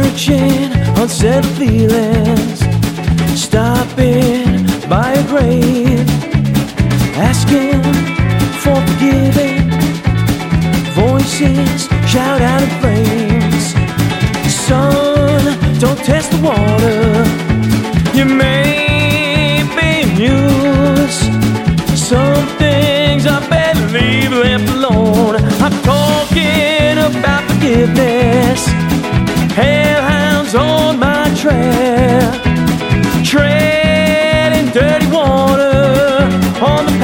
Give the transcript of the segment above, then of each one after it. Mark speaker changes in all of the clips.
Speaker 1: searching unsettled feelings, stopping by a grave, asking for forgiving. Voices shout out in flames. Son, don't test the water. You may be amused. Some things I better leave left alone. I'm talking about forgiveness. Hellhounds on my trail, treading dirty water on the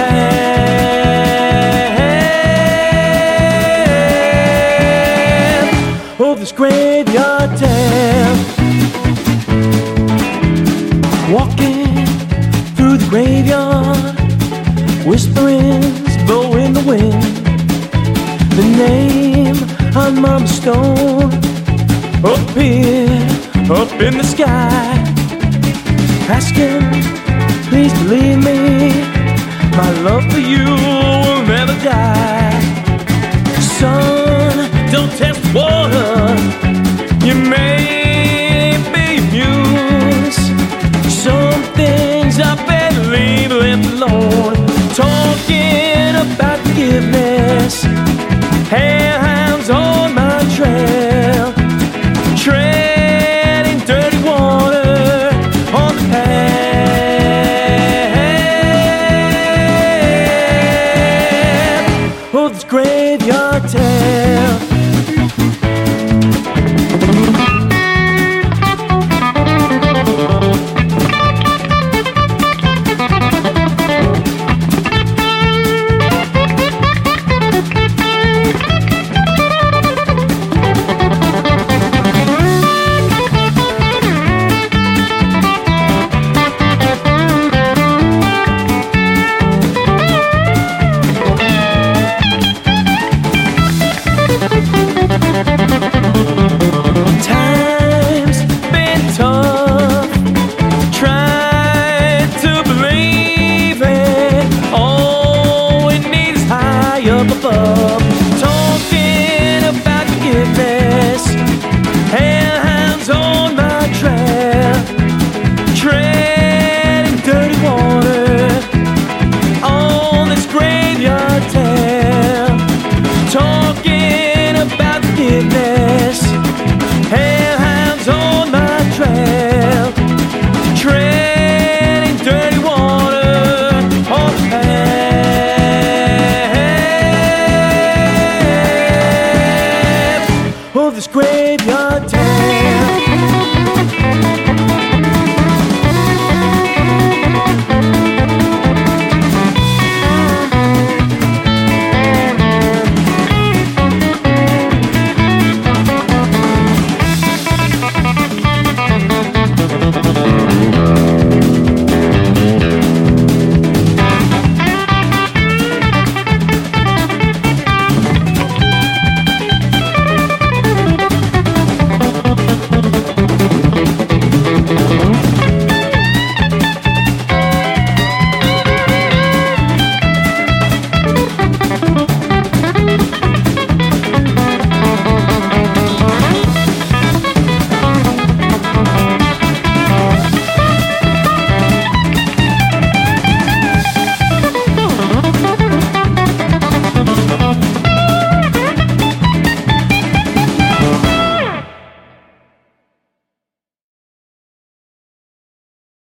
Speaker 1: path of this graveyard town. Walking through the graveyard, whisperings blow in the wind. The name on Mama Stone, up here, up in the sky, asking, please believe me, my love for you will never die. Son, don't test the water. You may be amused. Some things I better leave left alone. Talking about forgiveness. Hellhounds on my trail, treading dirty water on the path of this graveyard town. Time's been tough, trying to believe it. All we need is high up above. Talking about forgiveness. Hellhounds on my trail, treading dirty water on this graveyard town. Talking about forgiveness. Hellhounds on my trail, treading dirty water on the path of this graveyard town.